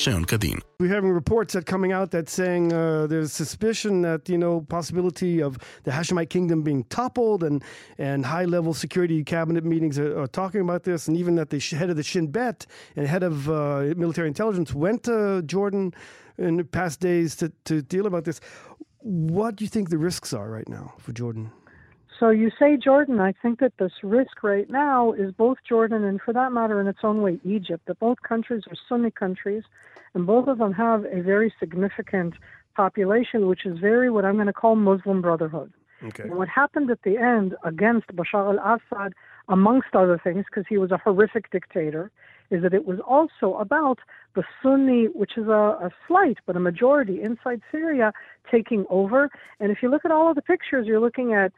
We're having reports that coming out that's saying there's suspicion that, possibility of the Hashemite kingdom being toppled, and high-level security cabinet meetings are talking about this, and even that the head of the Shin Bet and head of military intelligence went to Jordan in the past days to deal about this. What do you think the risks are right now for Jordan? So you say Jordan. I think that this risk right now is both Jordan and, for that matter, in its own way, Egypt. That both countries are Sunni countries, and both of them have a very significant population, which is very what I'm going to call Muslim Brotherhood. Okay. And what happened at the end against Bashar al-Assad, amongst other things, because he was a horrific dictator, is that it was also about the Sunni, which is a slight but a majority inside Syria, taking over. And if you look at all of the pictures, you're looking at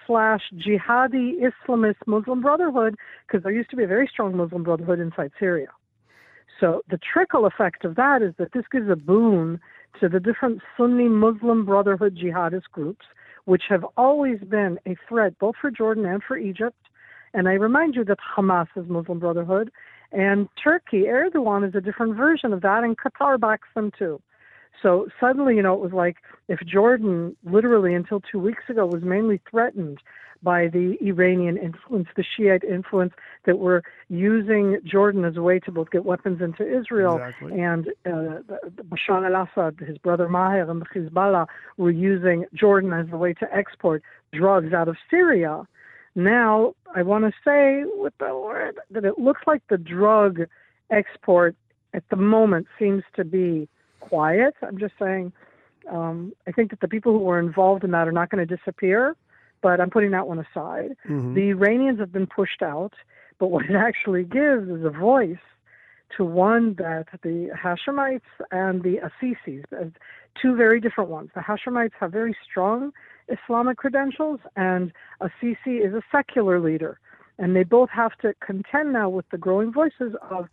/jihadi Islamist Muslim Brotherhood, because there used to be a very strong Muslim Brotherhood inside Syria. So the trickle effect of that is that this gives a boon to the different Sunni Muslim Brotherhood jihadist groups, which have always been a threat both for Jordan and for Egypt. And I remind you that Hamas is Muslim Brotherhood, and Turkey, Erdogan, is a different version of that, and Qatar backs them too. So suddenly, it was like if Jordan, literally until 2 weeks ago, was mainly threatened by the Iranian influence, the Shiite influence that were using Jordan as a way to both get weapons into Israel, Exactly. and Bashar al-Assad, his brother Maher, and the Hezbollah were using Jordan as a way to export drugs out of Syria. Now, I want to say with the word that it looks like the drug export at the moment seems to be quiet. I'm just saying, I think that the people who were involved in that are not going to disappear, but I'm putting that one aside. Mm-hmm. The Iranians have been pushed out, but what it actually gives is a voice to one that the Hashemites and the Assisis, two very different ones. The Hashemites have very strong Islamic credentials, and Assisi is a secular leader. And they both have to contend now with the growing voices of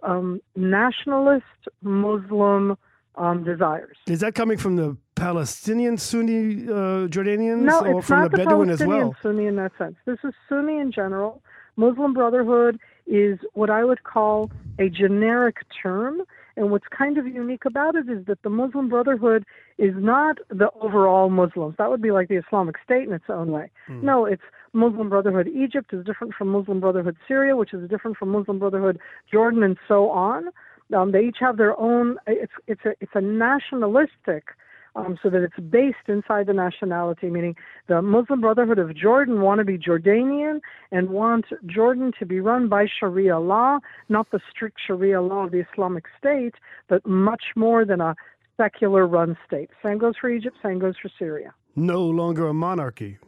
nationalist Muslim desires. Is that coming from the Palestinian Sunni Jordanians, no, or it's from not the Bedouin as well? Sunni in that sense. This is Sunni in general. Muslim Brotherhood is what I would call a generic term. And what's kind of unique about it is that the Muslim Brotherhood is not the overall Muslims. That would be like the Islamic State in its own way. No, it's Muslim Brotherhood Egypt is different from Muslim Brotherhood Syria, which is different from Muslim Brotherhood Jordan, and so on. They each have their own. It's a nationalistic, so that it's based inside the nationality. Meaning, the Muslim Brotherhood of Jordan want to be Jordanian and want Jordan to be run by Sharia law, not the strict Sharia law of the Islamic State, but much more than a secular run state. Same goes for Egypt. Same goes for Syria. No longer a monarchy.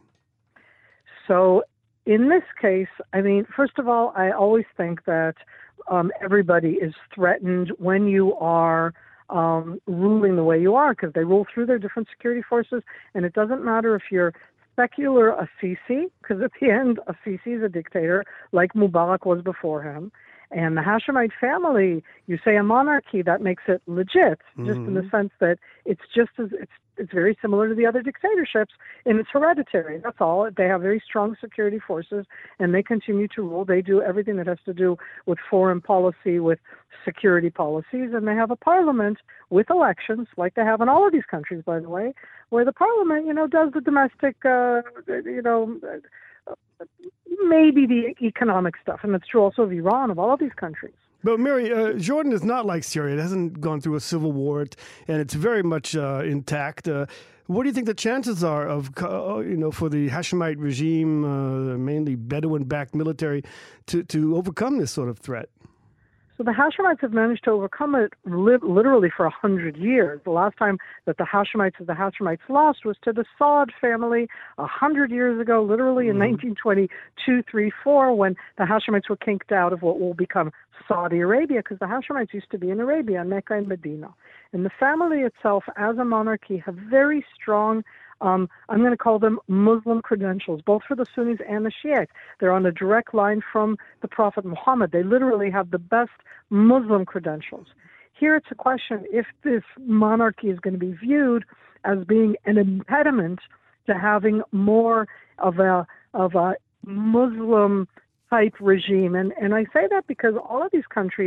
So, in this case, first of all, I always think that everybody is threatened when you are ruling the way you are, because they rule through their different security forces, and it doesn't matter if you're secular Assisi, because at the end, Assisi is a dictator, like Mubarak was before him. And the Hashemite family, you say a monarchy, that makes it legit, just in the sense that it's very similar to the other dictatorships, and it's hereditary. That's all. They have very strong security forces, and they continue to rule. They do everything that has to do with foreign policy, with security policies, and they have a parliament with elections, like they have in all of these countries, by the way, where the parliament, does the domestic, maybe the economic stuff, and that's true also of Iran, of all of these countries. But Mary, Jordan is not like Syria. It hasn't gone through a civil war, and it's very much intact. What do you think the chances are of, for the Hashemite regime, mainly Bedouin-backed military, to overcome this sort of threat? So the Hashemites have managed to overcome it literally for 100 years. The last time that the Hashemites lost was to the Saud family 100 years ago, literally in 1922, 3, 4, when the Hashemites were kicked out of what will become Saudi Arabia, because the Hashemites used to be in Arabia, Mecca and Medina. And the family itself, as a monarchy, have very strong, I'm going to call them Muslim credentials, both for the Sunnis and the Shiites. They're on a direct line from the Prophet Muhammad. They literally have the best Muslim credentials. Here it's a question if this monarchy is going to be viewed as being an impediment to having more of a Muslim type regime. And I say that because all of these countries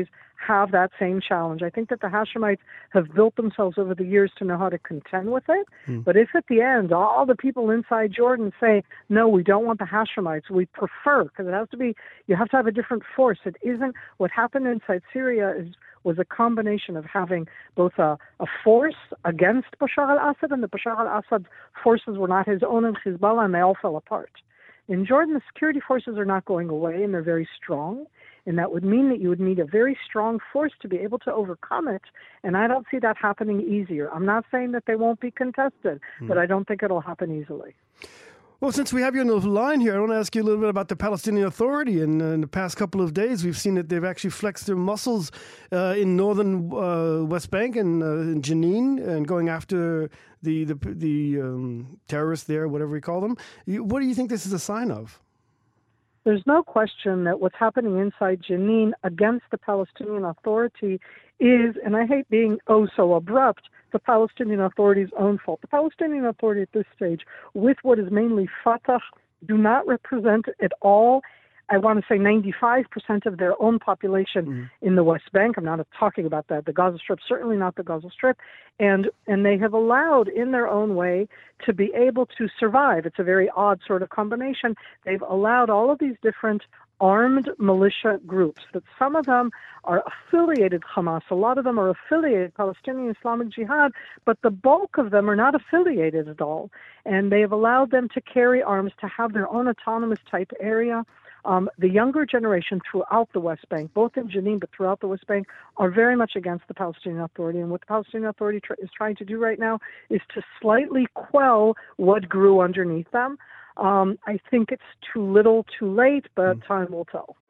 have that same challenge. I think that the Hashemites have built themselves over the years to know how to contend with it. But if at the end all the people inside Jordan say, no, we don't want the Hashemites, we prefer, because it has to be, you have to have a different force. It isn't, what happened inside Syria was a combination of having both a force against Bashar al-Assad, and the Bashar al-Assad forces were not his own and Hezbollah, and they all fell apart. In Jordan, the security forces are not going away, and they're very strong. And that would mean that you would need a very strong force to be able to overcome it. And I don't see that happening easier. I'm not saying that they won't be contested, but I don't think it'll happen easily. Well, since we have you on the line here, I want to ask you a little bit about the Palestinian Authority. And in the past couple of days, we've seen that they've actually flexed their muscles in northern West Bank and in Jenin, and going after the terrorists there, whatever we call them. What do you think this is a sign of? There's no question that what's happening inside Jenin against the Palestinian Authority is, and I hate being so abrupt, the Palestinian Authority's own fault. The Palestinian Authority at this stage, with what is mainly Fatah, do not represent at all, I want to say 95% of their own population in the West Bank. I'm not talking about the Gaza Strip, certainly not the Gaza Strip. And they have allowed, in their own way, to be able to survive. It's a very odd sort of combination. They've allowed all of these different armed militia groups, that some of them are affiliated Hamas, a lot of them are affiliated Palestinian Islamic Jihad, but the bulk of them are not affiliated at all. And they have allowed them to carry arms, to have their own autonomous type area. The younger generation throughout the West Bank, both in Jenin but throughout the West Bank, are very much against the Palestinian Authority. And what the Palestinian Authority is trying to do right now is to slightly quell what grew underneath them. I think it's too little, too late, but time will tell.